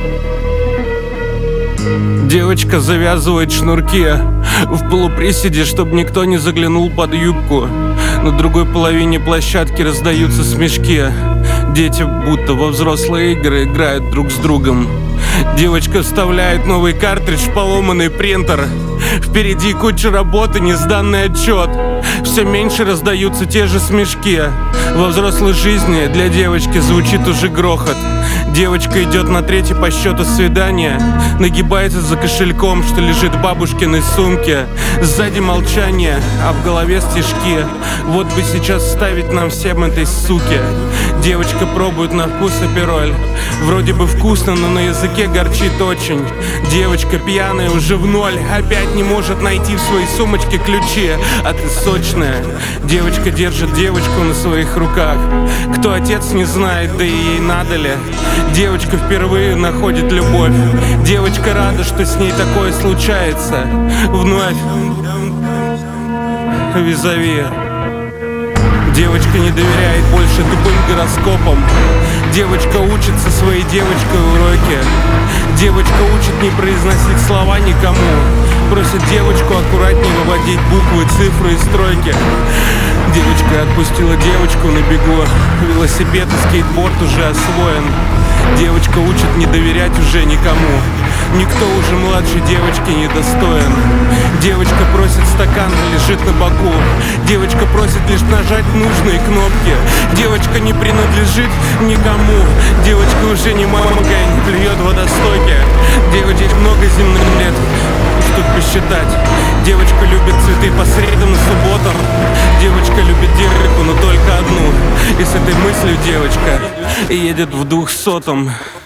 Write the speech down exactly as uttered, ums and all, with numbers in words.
Девочка завязывает шнурки в полуприседе, чтобы никто не заглянул под юбку. На другой половине площадки раздаются смешки. Дети будто во взрослые игры играют друг с другом. Девочка вставляет новый картридж в поломанный принтер. Впереди куча работы, несданный отчет. Все меньше раздаются те же смешки. Во взрослой жизни для девочки звучит уже грохот. Девочка идет на третье по счету свидание, нагибается за кошельком, что лежит в бабушкиной сумке. Сзади молчание, а в голове стишки. Вот бы сейчас вставить нам всем этой суки. Девочка пробует на вкус апероль. Вроде бы вкусно, но на языке горчит очень. Девочка пьяная уже в ноль, опять не может найти в своей сумочке ключи. А ты сочная. Девочка держит девочку на своих руках. Кто отец, не знает, да и ей надо ли. Девочка впервые находит любовь. Девочка рада, что с ней такое случается. Вновь визави. Девочка не доверяет больше тупым гороскопам. Девочка учится своей девочкой уроки. Девочка учит не произносить слова никому. Просит девочку аккуратнее выводить буквы, цифры и стройки. Девочка отпустила девочку на бегу. Велосипед и скейтборд уже освоен. Девочка учит не доверять уже никому. Никто уже младше девочки не достоин. Девочка просит стакан, лежит на боку. Девочка просит лишь нажать нужные кнопки. Девочка не принадлежит никому. Девочка уже не маленькая, не плюет в водостоке. Девочек много земных лет, что посчитать. Девочка любит цветы по средам и субботам. Девочка любит девочку, но только одну. И с этой мыслью девочка едет в двухсотом.